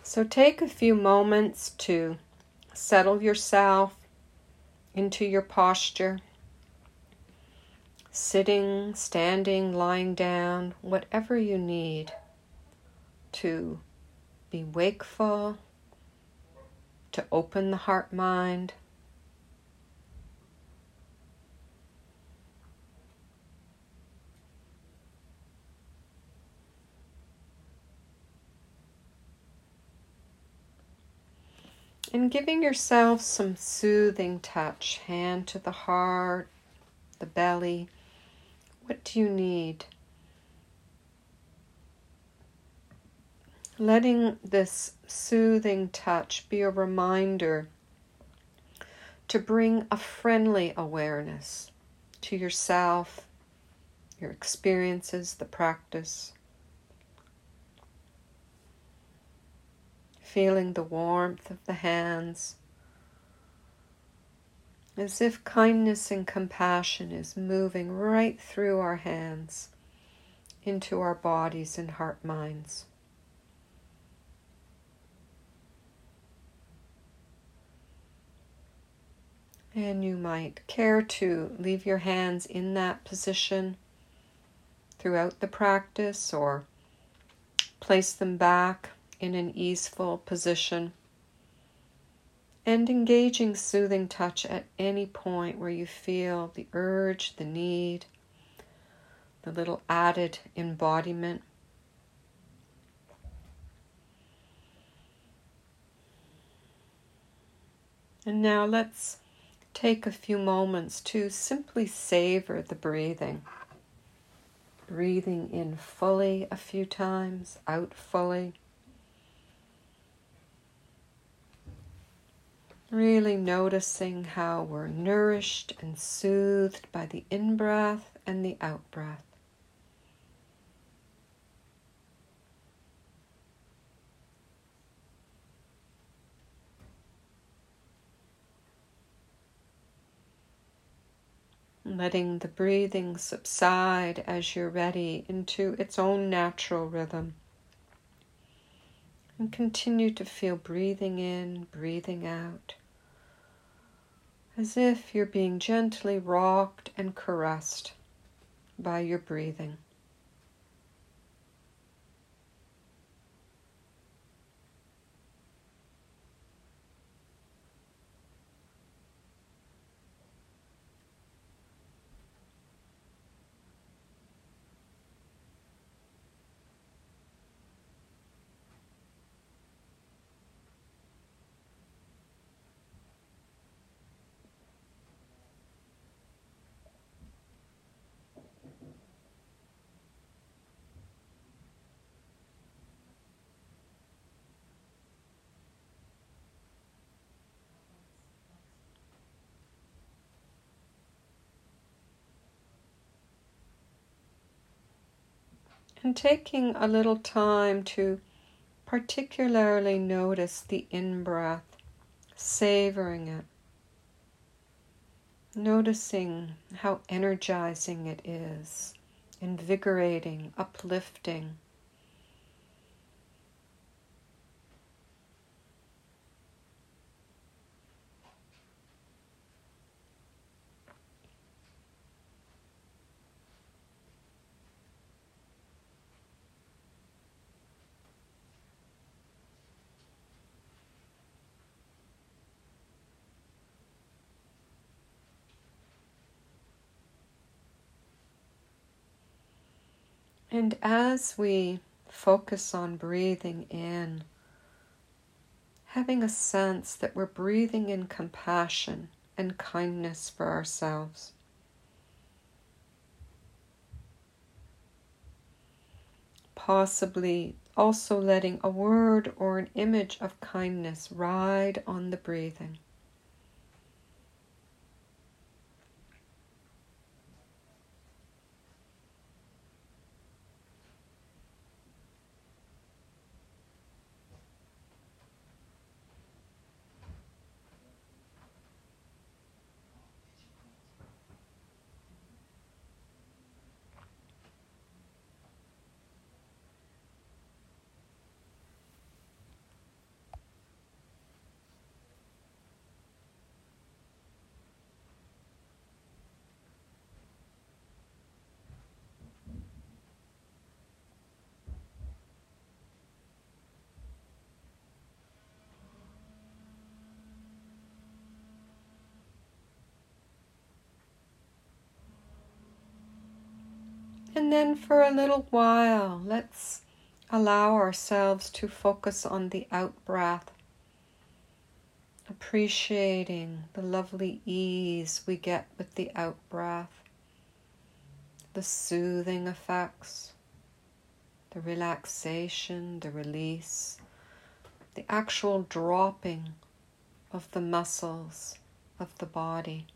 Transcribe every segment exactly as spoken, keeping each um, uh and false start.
So take a few moments to settle yourself into your posture, sitting, standing, lying down, whatever you need to be wakeful, to open the heart-mind. And giving yourself some soothing touch, hand to the heart, the belly. What do you need? Letting this soothing touch be a reminder to bring a friendly awareness to yourself, your experiences, the practice. Feeling the warmth of the hands, as if kindness and compassion is moving right through our hands into our bodies and heart minds. And you might care to leave your hands in that position throughout the practice, or place them back in an easeful position, and engaging soothing touch at any point where you feel the urge, the need, the little added embodiment. And now let's take a few moments to simply savor the breathing. Breathing in fully a few times, out fully. Really noticing how we're nourished and soothed by the in-breath and the out-breath. Letting the breathing subside as you're ready into its own natural rhythm. And continue to feel breathing in, breathing out, as if you're being gently rocked and caressed by your breathing. And taking a little time to particularly notice the in-breath, savoring it, noticing how energizing it is, invigorating, uplifting. And as we focus on breathing in, having a sense that we're breathing in compassion and kindness for ourselves. Possibly also letting a word or an image of kindness ride on the breathing. And then for a little while, let's allow ourselves to focus on the out-breath, appreciating the lovely ease we get with the out-breath, the soothing effects, the relaxation, the release, the actual dropping of the muscles of the body.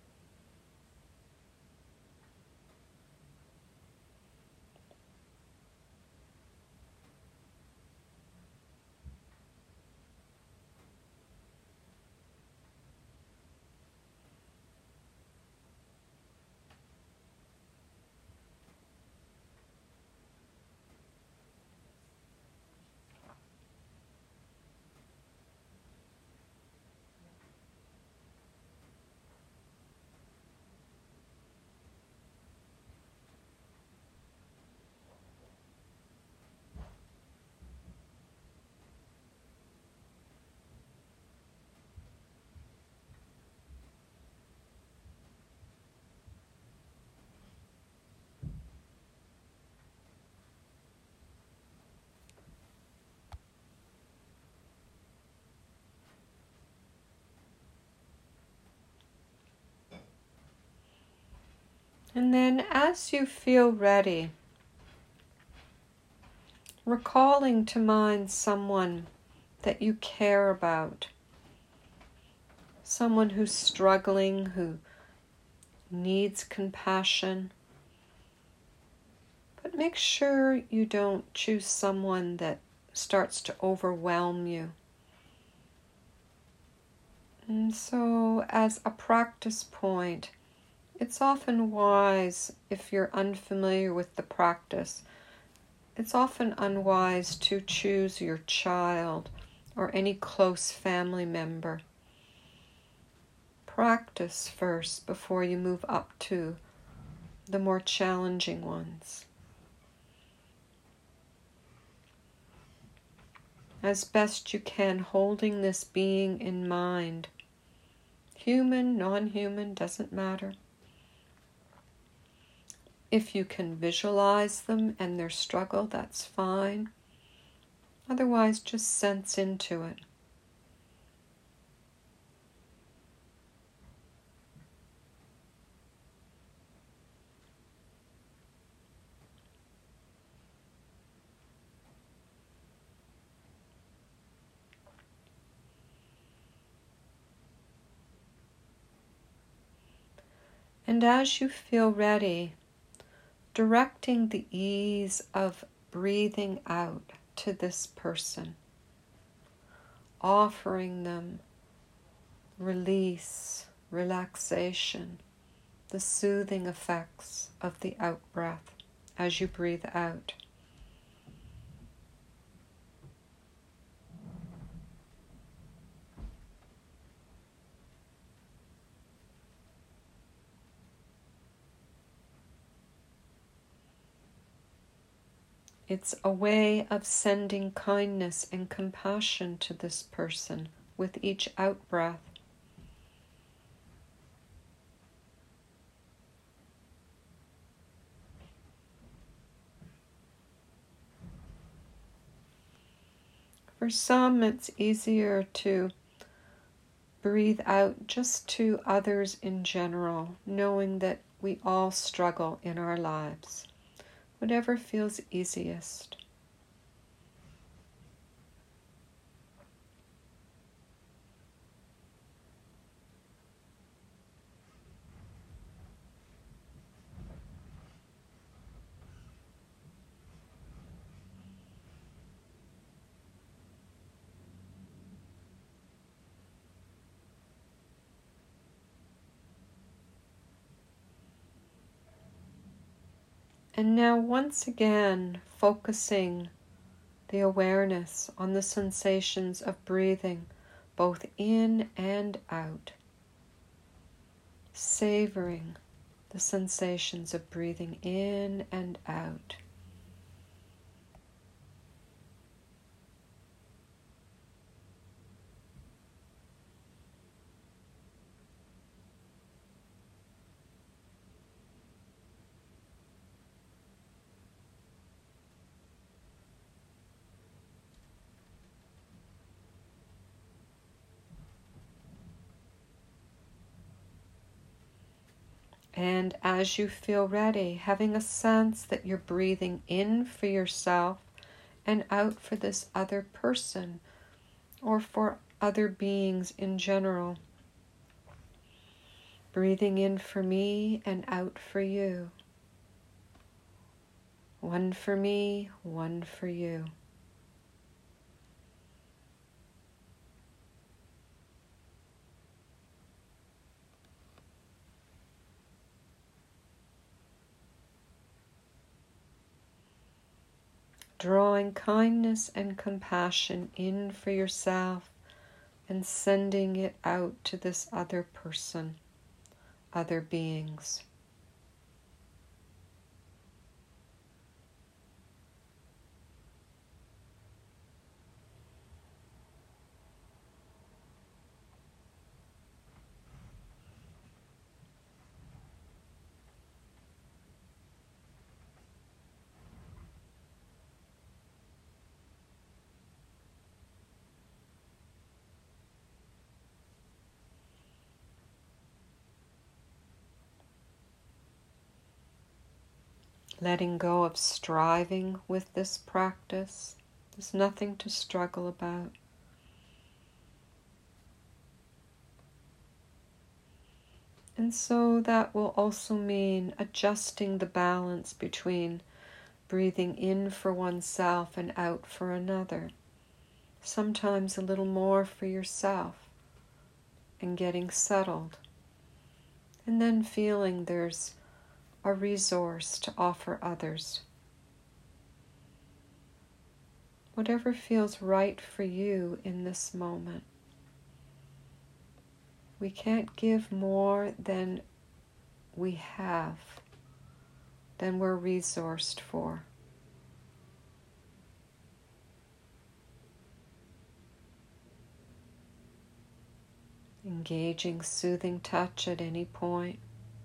And then as you feel ready, recalling to mind someone that you care about, someone who's struggling, who needs compassion. But make sure you don't choose someone that starts to overwhelm you. And so as a practice point, it's often wise, if you're unfamiliar with the practice, it's often unwise to choose your child or any close family member. Practice first before you move up to the more challenging ones. As best you can, holding this being in mind. Human, non-human, doesn't matter. If you can visualize them and their struggle, that's fine. Otherwise, just sense into it. And as you feel ready, directing the ease of breathing out to this person, offering them release, relaxation, the soothing effects of the out-breath as you breathe out. It's a way of sending kindness and compassion to this person with each out-breath. For some, it's easier to breathe out just to others in general, knowing that we all struggle in our lives. Whatever feels easiest. And now once again, focusing the awareness on the sensations of breathing, both in and out. Savoring the sensations of breathing in and out. And as you feel ready, having a sense that you're breathing in for yourself and out for this other person or for other beings in general. Breathing in for me and out for you. One for me, one for you. Drawing kindness and compassion in for yourself and sending it out to this other person, other beings. Letting go of striving with this practice. There's nothing to struggle about. And so that will also mean adjusting the balance between breathing in for oneself and out for another. Sometimes a little more for yourself and getting settled. And then feeling there's a resource to offer others. Whatever feels right for you in this moment. We can't give more than we have, than we're resourced for. Engaging soothing touch at any point.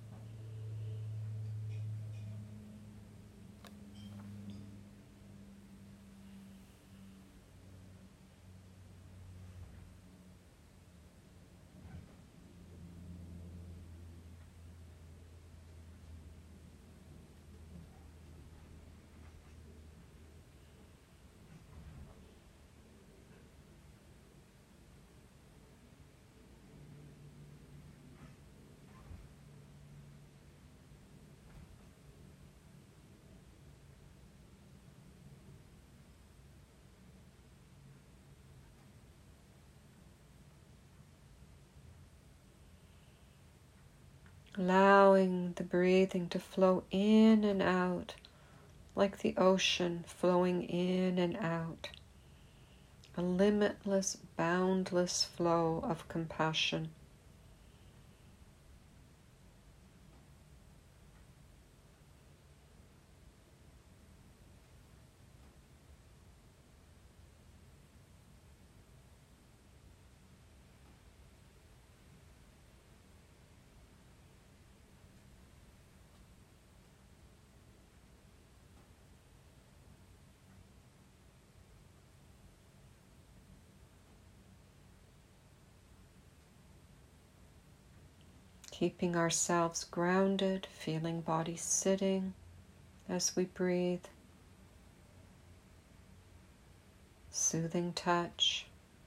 Allowing the breathing to flow in and out like the ocean flowing in and out. A limitless, boundless flow of compassion. Keeping ourselves grounded, feeling body sitting as we breathe. Soothing touch.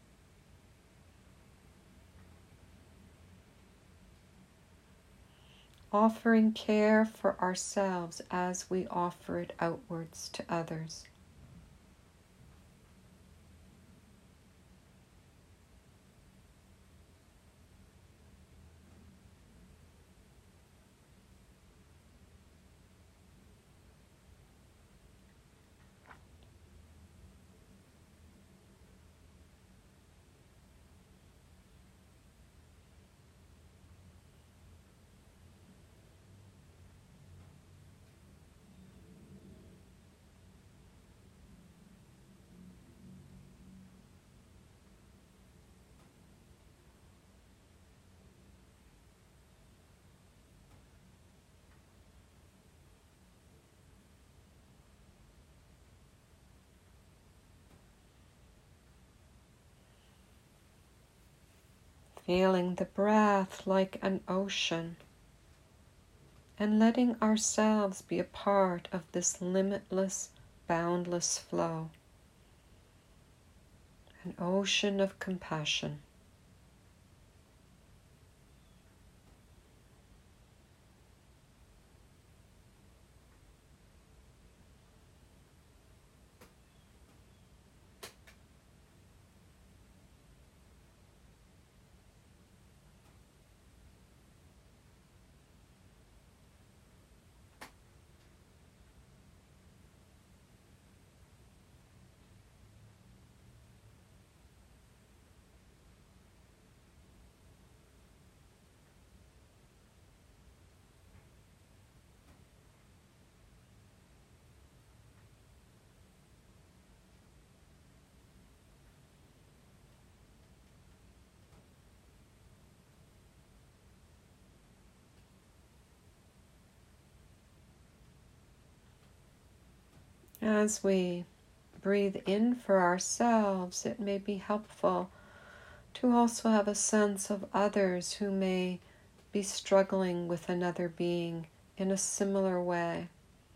Offering care for ourselves as we offer it outwards to others. Feeling the breath like an ocean, and letting ourselves be a part of this limitless, boundless flow, an ocean of compassion. As we breathe in for ourselves, it may be helpful to also have a sense of others who may be struggling with another being in a similar way.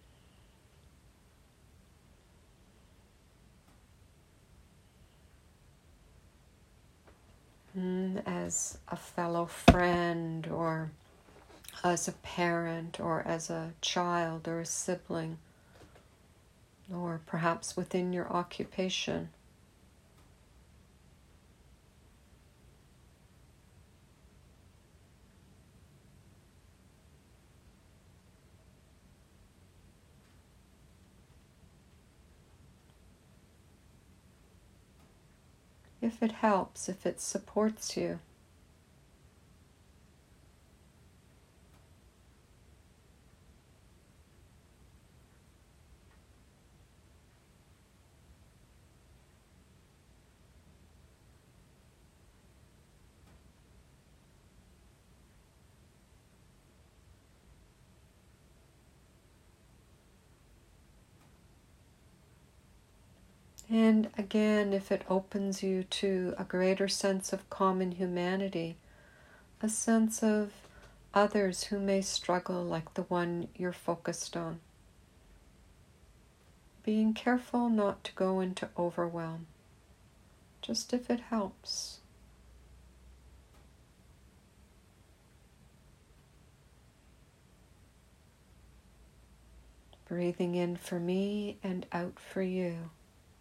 Mm, as a fellow friend, or as a parent, or as a child or a sibling, or perhaps within your occupation. If it helps, if it supports you. And again, if it opens you to a greater sense of common humanity, a sense of others who may struggle like the one you're focused on, being careful not to go into overwhelm, just if it helps. Breathing in for me and out for you.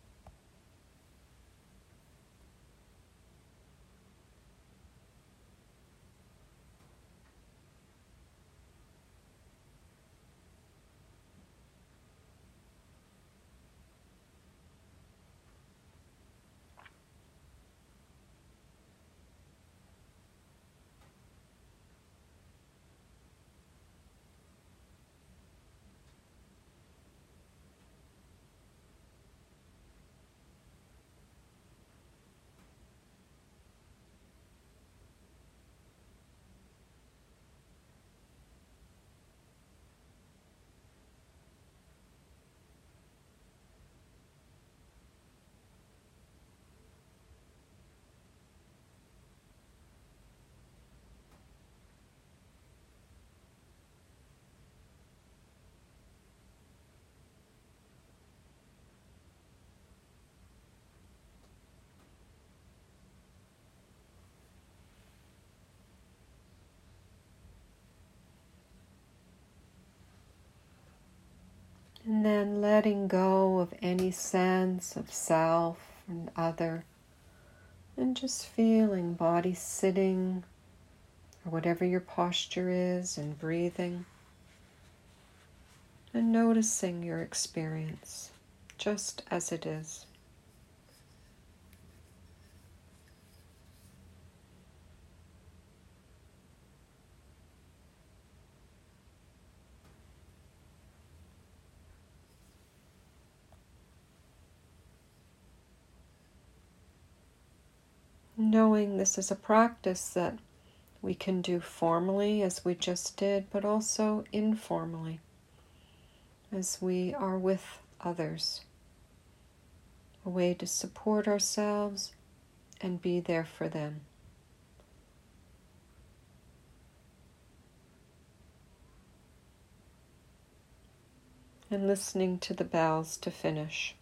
And then letting go of any sense of self and other, and just feeling body sitting, or whatever your posture is, and breathing, and noticing your experience just as it is. Knowing this is a practice that we can do formally, as we just did, but also informally, as we are with others. A way to support ourselves and be there for them. and listening to the bells to finish.